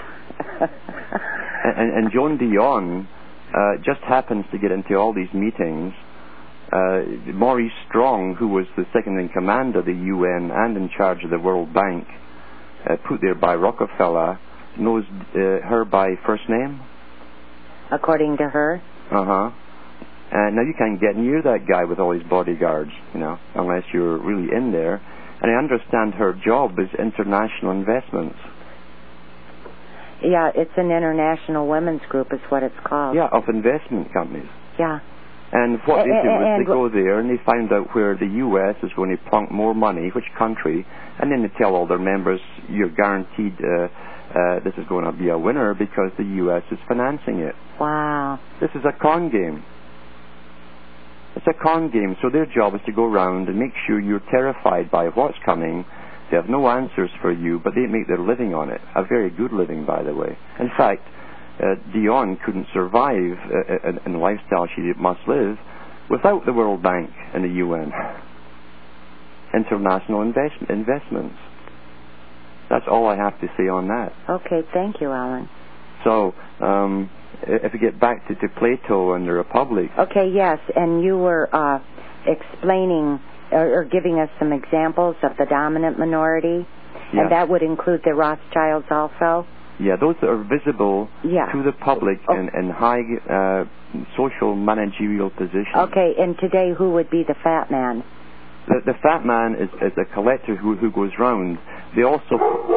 and, and Joan Dion uh, just happens to get into all these meetings. Uh, Maurice Strong, who was the second in command of the U N and in charge of the World Bank, uh, put there by Rockefeller, knows uh, her by first name.
According to her?
Uh-huh. And now you can't get near that guy with all his bodyguards, you know, unless you're really in there. And I understand her job is international investments.
Yeah, it's an international women's group is what it's called.
Yeah, of investment companies.
Yeah.
And what they do
and
is they go there and they find out where the U S is going to plunk more money, which country, and then they tell all their members, you're guaranteed uh, uh, this is going to be a winner because the U S is financing it.
Wow.
This is a con game. It's a con game, so their job is to go around and make sure you're terrified by what's coming. They have no answers for you, but they make their living on it. A very good living, by the way. In fact, uh, Dion couldn't survive uh, in, in the lifestyle she must live without the World Bank and the U N. International invest- investments. That's all I have to say on that.
Okay, thank you, Alan.
So, um, if we get back to, to Plato and the Republic.
Okay, yes, and you were uh, explaining or, or giving us some examples of the dominant minority,
yeah.
and that would include the Rothschilds also?
Yeah, those that are visible
yeah.
to the public
oh.
in, in high uh, social managerial positions.
Okay, and today who would be the fat man?
The, the fat man is, is a collector who, who goes round. They also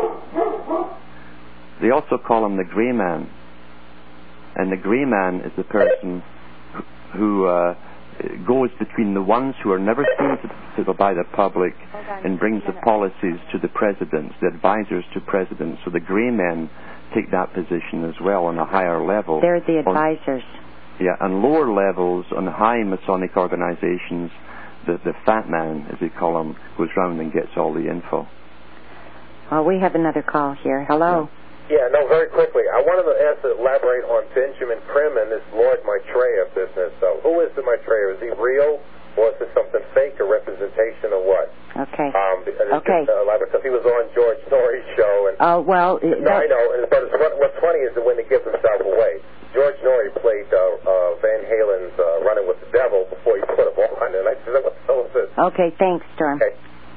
they also call him the grey man, and the grey man is the person who uh, goes between the ones who are never seen to, to by the public and brings the policies to the presidents, the advisors to presidents. So the grey men take that position as well on a higher level.
They're the advisors.
On, yeah, on lower levels, on high Masonic organizations, the, the fat man, as they call him, goes round and gets all the info.
Well, we have another call here. Hello.
Yeah, no, very quickly. I wanted to ask to elaborate on Benjamin Krim and this Lord Maitreya business. So who is the Maitreya? Is he real, or is this something fake, or representation, or what?
Okay.
Um,
okay.
Just, uh, elaborate, because he was on George Norrie's show. And
oh, well...
No, that, I know, and, but what, what's funny is that when he gives himself away. George Norrie played uh, uh, Van Halen's uh, Running with the Devil before he put him on, and I said, what the hell is this?
Okay, thanks, Storm.
Okay.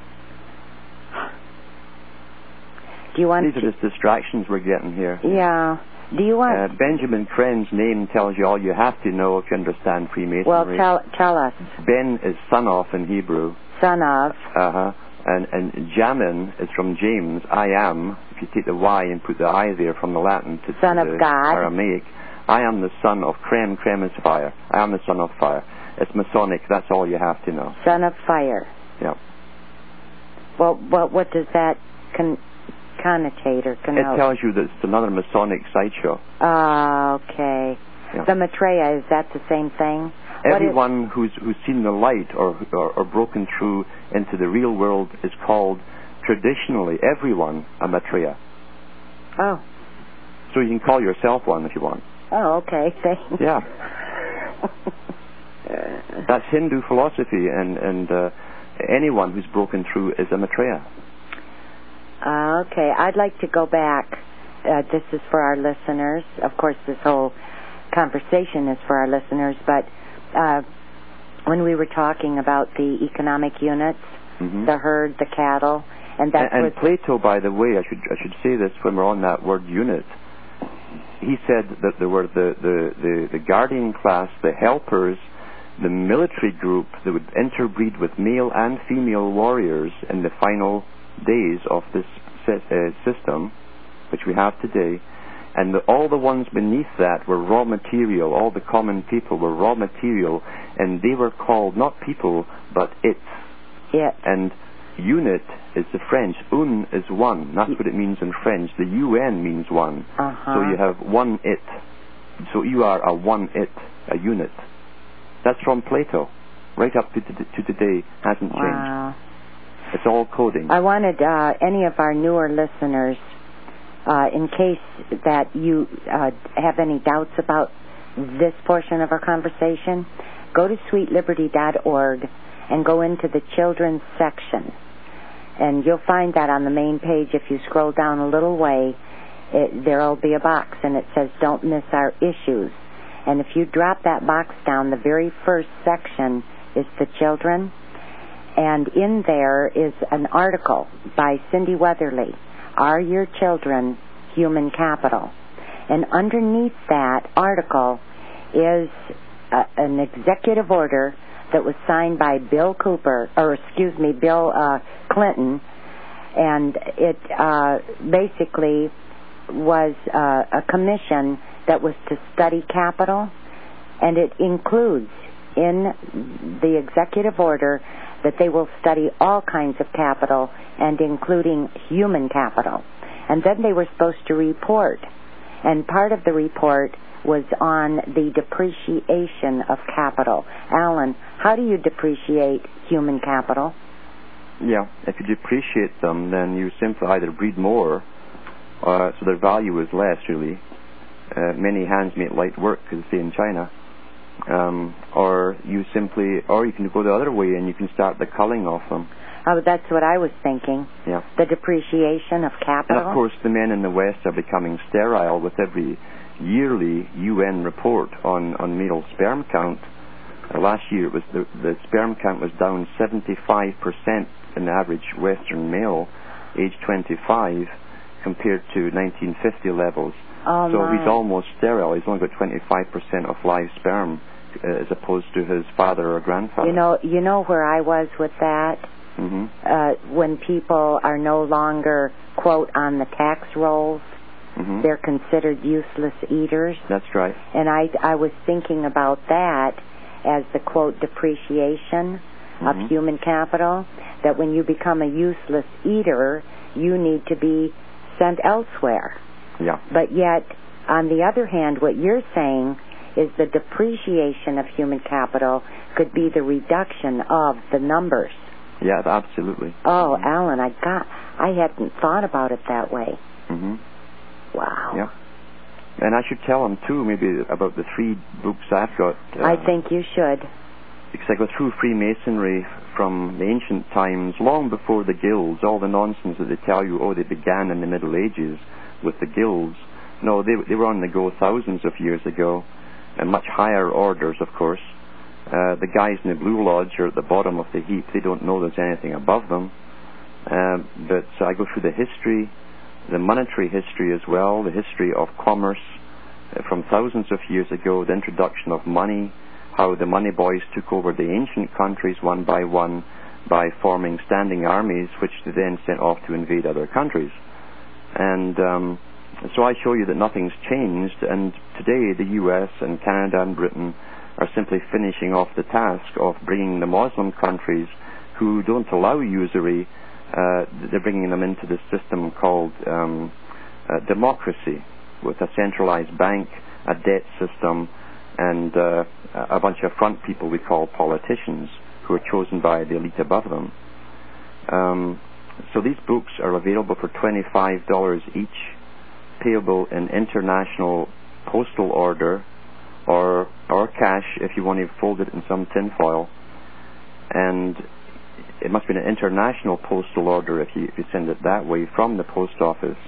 Do you want
These are just distractions we're getting here.
Yeah. Do you want...
Uh, Benjamin Kren's name tells you all you have to know if you understand Freemasonry.
Well, tell tell us.
Ben is son of in Hebrew.
Son of.
Uh-huh. And, and Jamin is from James, I am. If you take the Y and put the I there from the Latin to
son
to
of
the
God.
Aramaic, I am the son of Krem. Krem is fire. I am the son of fire. It's Masonic. That's all you have to know.
Son of fire.
Yeah.
Well, what, what does that... Con- connotate or connote?
It tells you that it's another Masonic sideshow.
Ah, uh, okay.
Yeah.
The Maitreya, is that the same thing?
Everyone is... who's who's seen the light or, or or broken through into the real world is called traditionally everyone a Maitreya.
Oh.
So you can call yourself one if you want.
Oh, okay. Thanks.
Yeah. That's Hindu philosophy, and and uh, anyone who's broken through is a Maitreya.
Uh, okay, I'd like to go back. Uh, this is for our listeners. Of course, this whole conversation is for our listeners, but uh, when we were talking about the economic units, mm-hmm. the herd, the cattle, and that's
and, and
what...
Plato, by the way, I should I should say this when we're on that word unit. He said that there were the, the, the, the guardian class, the helpers, the military group that would interbreed with male and female warriors in the final days of this uh, system, which we have today, and the, all the ones beneath that were raw material. All the common people were raw material, and they were called not people, but it.
Yeah.
And unit is the French. Un is one. That's what it means in French. The U N means one.
Uh-huh.
So you have one it. So you are a one it, a unit. That's from Plato. Right up to, to, to today, hasn't changed.
Wow.
It's all coding.
I wanted uh, any of our newer listeners, uh, in case that you uh, have any doubts about this portion of our conversation, go to sweet liberty dot org and go into the children's section. And you'll find that on the main page. If you scroll down a little way, it, there'll be a box, and it says, Don't Miss Our Issues. And if you drop that box down, the very first section is the children. And in there is an article by Cindy Weatherly, Are Your Children Human Capital? And underneath that article is a, an executive order that was signed by Bill Cooper, or excuse me, Bill uh, Clinton, and it uh, basically was uh, a commission that was to study capital, and it includes in the executive order that they will study all kinds of capital, and including human capital. And then they were supposed to report. And part of the report was on the depreciation of capital. Alan, how do you depreciate human capital?
Yeah, if you depreciate them, then you simply either breed more, uh, so their value is less, really. Uh, many hands make light work, as they say in China. Um, or you simply, or you can go the other way and you can start the culling of them.
Oh, that's what I was thinking.
Yeah.
The depreciation of capital.
And of course, the men in the West are becoming sterile with every yearly U N report on, on male sperm count. Uh, last year, it was the, the sperm count was down seventy-five percent in the average Western male, age twenty-five, compared to nineteen fifty levels.
Oh,
so
my.
he's almost sterile. He's only got twenty-five percent of live sperm, uh, as opposed to his father or grandfather.
You know, you know where I was with that?
Mm-hmm.
Uh, when people are no longer, quote, on the tax rolls,
mm-hmm.
they're considered useless eaters.
That's right.
And I, I was thinking about that as the, quote, depreciation
mm-hmm.
of human capital, that when you become a useless eater, you need to be sent elsewhere.
Yeah.
But yet, on the other hand, what you're saying is the depreciation of human capital could be the reduction of the numbers.
Yeah, absolutely.
Oh, Alan, I got, I hadn't thought about it that way.
Mm-hmm.
Wow.
Yeah. And I should tell them, too, maybe about the three books I've got. Uh,
I think you should.
Because I go through Freemasonry from the ancient times, long before the guilds, all the nonsense that they tell you, oh, they began in the Middle Ages with the guilds. No, they, they were on the go thousands of years ago, and much higher orders, of course. Uh, the guys in the Blue Lodge are at the bottom of the heap. They don't know there's anything above them. Uh, but so I go through the history, the monetary history as well, the history of commerce uh, from thousands of years ago, the introduction of money, how the money boys took over the ancient countries one by one by forming standing armies, which they then sent off to invade other countries. And um, so I show you that nothing's changed, and today the U S and Canada and Britain are simply finishing off the task of bringing the Muslim countries who don't allow usury, uh, they're bringing them into this system called um, uh, democracy, with a centralized bank, a debt system, and uh, a bunch of front people we call politicians who are chosen by the elite above them. Um, so these books are available for twenty-five dollars each, payable in international postal order, or or cash if you want to fold it in some tinfoil. And it must be an international postal order if you, if you send it that way from the post office.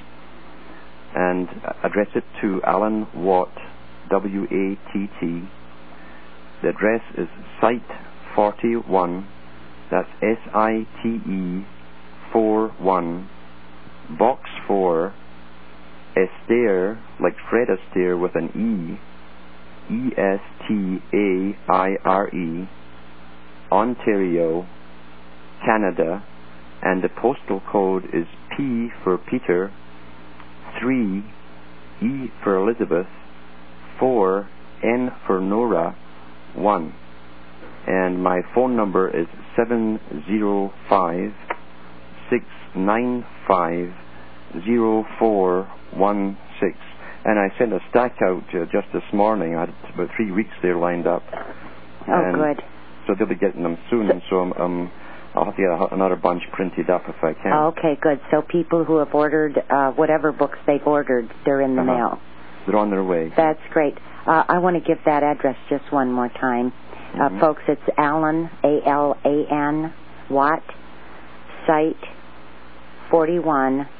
And address it to Alan Watt, W A T T. The address is Site forty-one, that's S I T E forty-one, Box four, Estaire, like Fred Astaire with an E, E S T A I R E, Ontario, Canada, and the postal code is P for Peter, three, E for Elizabeth, four, N for Nora, one. And my phone number is seven zero five, six nine five, zero four one six. And I sent a stack out uh, just this morning. I had about three weeks there lined up.
Oh,
and
good.
So they'll be getting them soon. So, so um, um, I'll have to get another bunch printed up if I can.
Oh, okay, good. So people who have ordered uh, whatever books they've ordered, they're in the
uh-huh.
mail.
They're on their way.
That's great. Uh, I want to give that address just one more time. Uh,
mm-hmm.
Folks, it's Alan, A L A N, Watt, Site forty-one,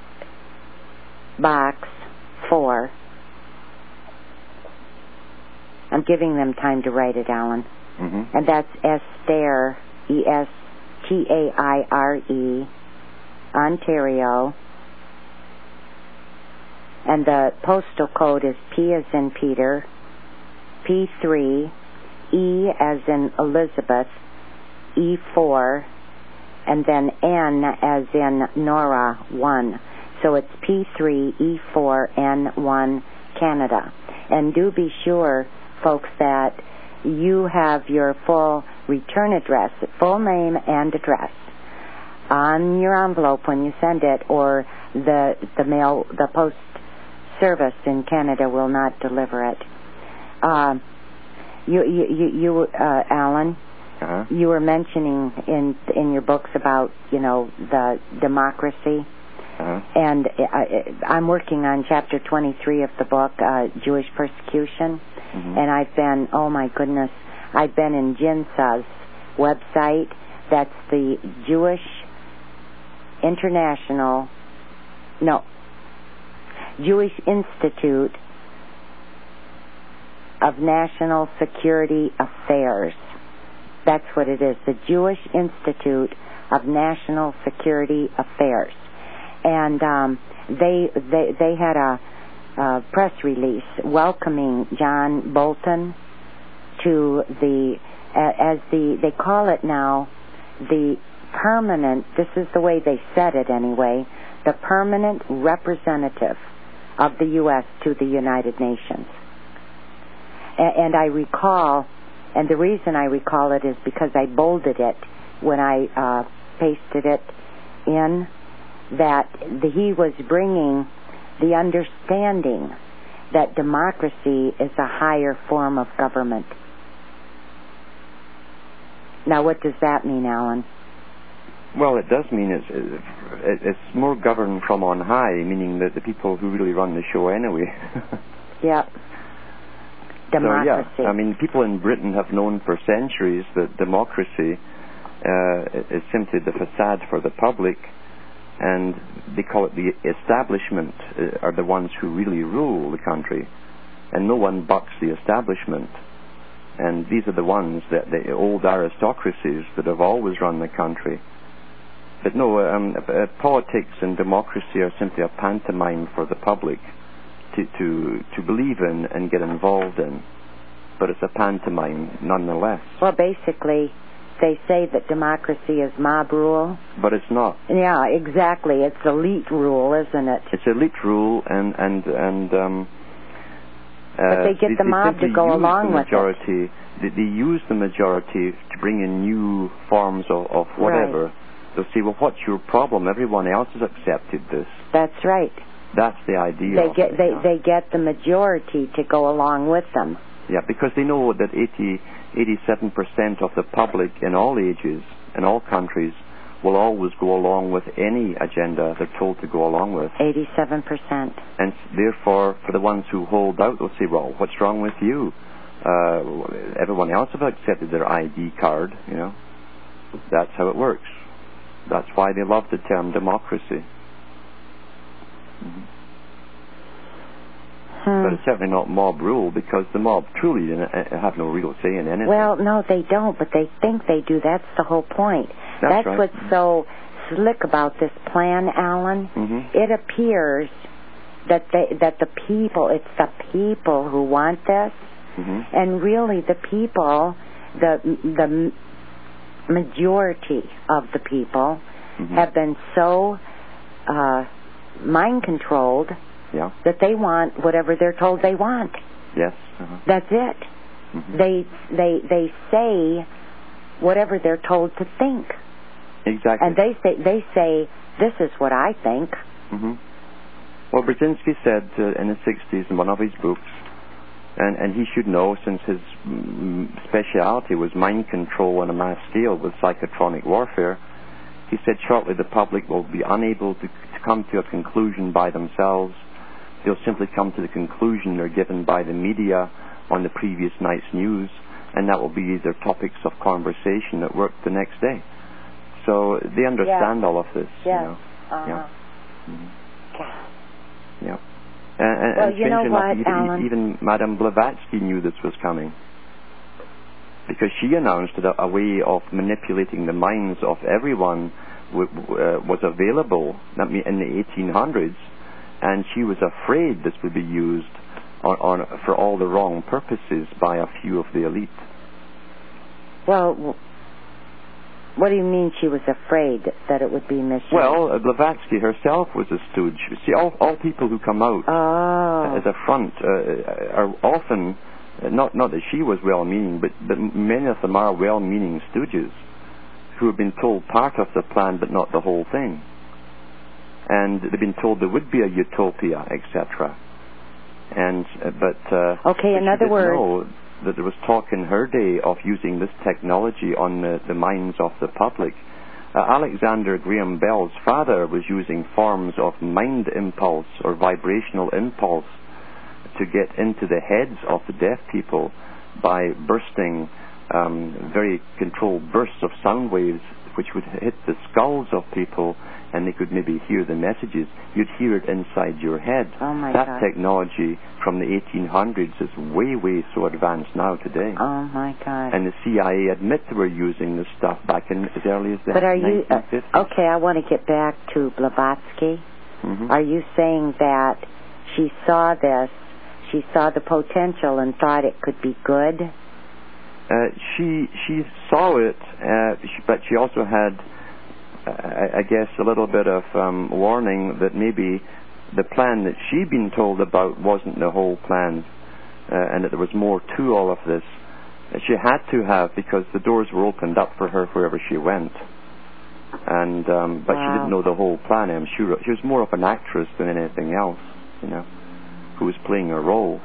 Box four. I'm giving them time to write it, Alan.
Mm-hmm.
And that's Estaire, E S T A I R E, Ontario. And the postal code is P as in Peter, P three, E as in Elizabeth, E four, and then N as in Nora, one. So it's P three, E four, N one, Canada. And do be sure, folks, that you have your full return address, full name and address on your envelope when you send it, or the the mail, the post service in Canada will not deliver it. Uh, you, you, you, you uh, Alan,
uh-huh.
you were mentioning in in your books about, you know, the democracy.
Uh-huh.
And I, I'm working on chapter twenty-three of the book, uh, Jewish Persecution. Mm-hmm. And I've been, oh my goodness, I've been in Jinsa's website. That's the Jewish International, no, Jewish Institute of National Security Affairs. That's what it is, the Jewish Institute of National Security Affairs. And um, they, they they had a, a press release welcoming John Bolton to the, as the, they call it now, the permanent, this is the way they said it anyway, the permanent representative of the U S to the United Nations. And, and I recall, and the reason I recall it is because I bolded it when I uh, pasted it in, that the, he was bringing the understanding that democracy is a higher form of government. Now, what does that mean, Alan?
Well, it does mean it's, it's more governed from on high, meaning that the people who really run the show anyway.
Yep. Democracy.
So, yeah, I mean, people in Britain have known for centuries that democracy uh, is simply the facade for the public, and they call it the establishment uh, are the ones who really rule the country, and no one bucks the establishment. And these are the ones, that the old aristocracies that have always run the country. But no, um, uh, politics and democracy are simply a pantomime for the public to, to, to believe in and get involved in. But it's a pantomime nonetheless.
Well, basically, they say that democracy is mob rule.
But it's not.
Yeah, exactly. It's elite rule, isn't it?
It's elite rule, and and and um. Uh,
but they get
they,
the mob
they
to go along
the
with
majority,
it.
They, they use the majority to bring in new forms of, of whatever.
Right.
They'll say, well, what's your problem? Everyone else has accepted this.
That's right.
That's the idea.
They get
it,
they
yeah.
they get the majority to go along with them.
Yeah, because they know that eighty, eighty-seven percent of the public in all ages, in all countries, will always go along with any agenda they're told to go along with.
eighty-seven percent.
And therefore, for the ones who hold out, they'll say, well, what's wrong with you? Uh, everyone else have accepted their I D card, you know. That's how it works. That's why they love the term democracy. Mm-hmm.
Hmm.
But it's certainly not mob rule, because the mob truly have no real say in anything.
Well, no, they don't, but they think they do. That's the whole point.
That's,
That's
right.
what's so slick about this plan, Alan.
Mm-hmm.
It appears that they, that the people, it's the people who want this,
mm-hmm.
and really the people, the the majority of the people
mm-hmm.
have been so uh, mind controlled
yeah.
that they want whatever they're told they want.
Yes. Uh-huh.
That's it.
Mm-hmm.
They they they say whatever they're told to think.
Exactly.
And they say they say this is what I think.
Mm-hmm. Well, Brzezinski said uh, in the sixties in one of his books, and and he should know, since his mm, speciality was mind control on a mass scale with psychotronic warfare. He said shortly the public will be unable to, to come to a conclusion by themselves. They'll simply come to the conclusion they're given by the media on the previous night's news, and that will be their topics of conversation at work the next day. So they understand
yeah.
all of this.
Yes.
You know?
Uh-huh.
Yeah. Mm-hmm. Yeah. And, and,
well,
and
you know
enough,
what,
even,
Alan?
even Madame Blavatsky knew this was coming, because she announced that a, a way of manipulating the minds of everyone w- w- uh, was available in the eighteen hundreds, and she was afraid this would be used on, on for all the wrong purposes by a few of the elite.
Well, w- what do you mean she was afraid that it would be misused?
Well, uh, Blavatsky herself was a stooge. See, all, all people who come out
oh.
as a front uh, are often, uh, not not that she was well-meaning, but, but many of them are well-meaning stooges who have been told part of the plan but not the whole thing. And they've been told there would be a utopia, et cetera. And uh, but uh,
okay, in
but
other words,
know that there was talk in her day of using this technology on the, the minds of the public. Uh, Alexander Graham Bell's father was using forms of mind impulse or vibrational impulse to get into the heads of the deaf people by bursting um, very controlled bursts of sound waves which would hit the skulls of people, and they could maybe hear the messages. You'd hear it inside your head.
Oh my
that
God.
technology from the eighteen hundreds is way, way so advanced now today.
Oh my God.
And the C I A admit they were using this stuff back in as early as the
but are you,
nineteen fifties.
Uh, okay, I want to get back to Blavatsky.
Mm-hmm.
Are you saying that she saw this, she saw the potential and thought it could be good?
Uh, she she saw it, uh, she, but she also had, uh, I, I guess, a little bit of um, warning that maybe the plan that she'd been told about wasn't the whole plan, uh, and that there was more to all of this. Uh, she had to have, because the doors were opened up for her wherever she went. And um, but
wow.
she didn't know the whole plan. I'm sure she was more of an actress than anything else, you know, who was playing a role.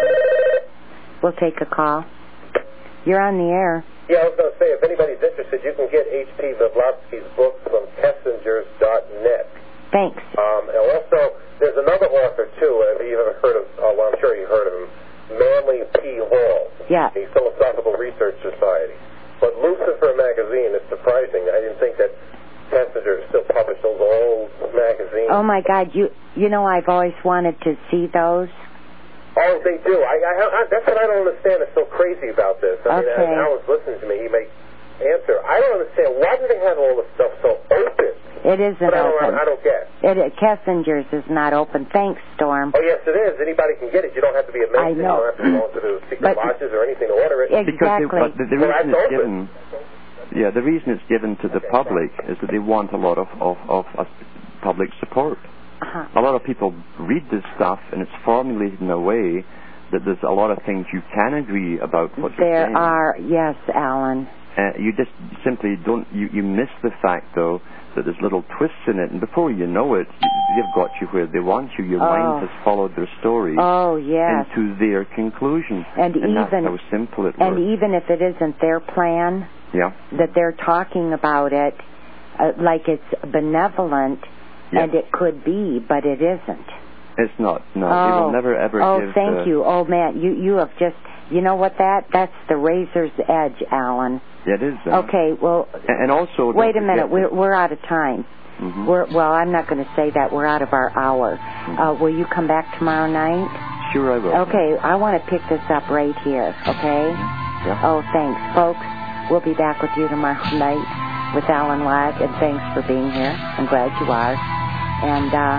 We'll take a call. You're on the air.
Yeah, I was going to say, if anybody's interested, you can get H P Blavatsky's book from Kessingers dot net.
Thanks.
Um, and also, there's another author, too, uh, you've ever heard of, uh, well, I'm sure you've heard of him, Manly P. Hall.
Yeah.
The Philosophical Research Society. But Lucifer magazine is surprising. I didn't think that Kessinger still published those old magazines.
Oh, my God. You you know, I've always wanted to see those.
Oh, they do. I, I, I, that's what I don't understand. It's so crazy about this. I
okay.
mean, Al was listening to me. He may answer. I don't understand. Why do they have all this stuff so open?
It isn't
but I don't,
open.
I don't get
it. it. Kessinger's is not open. Thanks, Storm.
Oh, yes, it is. Anybody can get it. You don't have to be a
I
Mason.
know.
You don't have to go into the secret lodges or anything to order it.
Exactly.
Because they, but the, the
well,
reason
that's
it's
open.
given, yeah, the reason it's given to the public is that they want a lot of of, of uh, public support.
Uh-huh.
A lot of people read this stuff, and it's formulated in a way that there's a lot of things you can agree about what
there
you're saying.
There are, yes, Alan.
Uh, you just simply don't, you, you miss the fact, though, that there's little twists in it, and before you know it, you, they've got you where they want you. Your
oh.
mind has followed their story
oh, yes.
into their conclusion.
And,
and
even,
that's how simple it
and
works.
even if it isn't their plan,
yeah.
that they're talking about it uh, like it's benevolent,
yeah.
and it could be, but it isn't.
It's not. No,
oh.
they will never ever
oh,
give...
Oh, thank
the...
you. Oh, man, you, you have just... You know what that? That's the razor's edge, Alan.
Yeah, it is. Uh,
okay, well...
And also...
Wait a minute. We're, we're out of time.
Mm-hmm.
We're, well, I'm not going to say that. We're out of our hour. Mm-hmm. Uh, will you come back tomorrow night?
Sure, I will.
Okay, I want to pick this up right here, okay?
Yeah.
Oh, thanks. Folks, we'll be back with you tomorrow night with Alan Ladd, and thanks for being here. I'm glad you are. And, uh...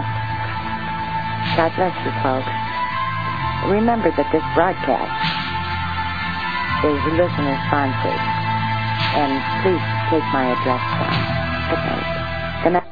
God bless you, folks. Remember that this broadcast is listener-sponsored. And please take my address down. Good night. Good night.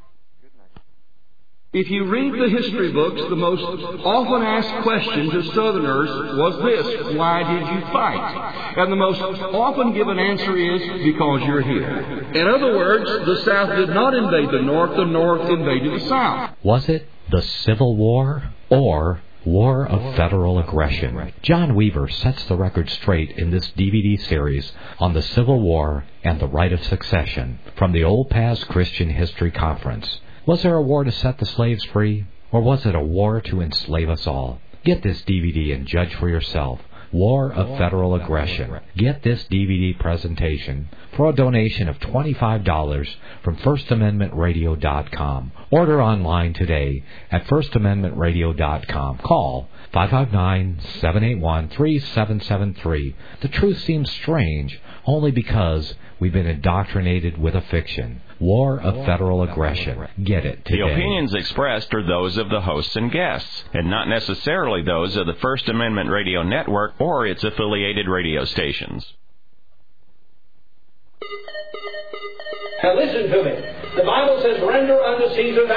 If you read the history books, the most often asked question to Southerners was this: why did you fight? And the most often given answer is, because you're here. In other words, the South did not invade the North, the North invaded the South.
Was it the Civil War or War of Federal Aggression? John Weaver sets the record straight in this D V D series on the Civil War and the Right of Succession from the Old Paths Christian History Conference. Was there a war to set the slaves free, or was it a war to enslave us all? Get this D V D and judge for yourself. War of Federal Aggression. Get this D V D presentation for a donation of twenty-five dollars from First Amendment Radio dot com. Order online today at First Amendment Radio dot com. Call five five nine, seven eight one, three seven seven three. The truth seems strange only because we've been indoctrinated with a fiction. War of Federal Aggression. Get it today.
The opinions expressed are those of the hosts and guests, and not necessarily those of the First Amendment Radio Network or its affiliated radio stations.
Now listen to me. The Bible says, render unto Caesar that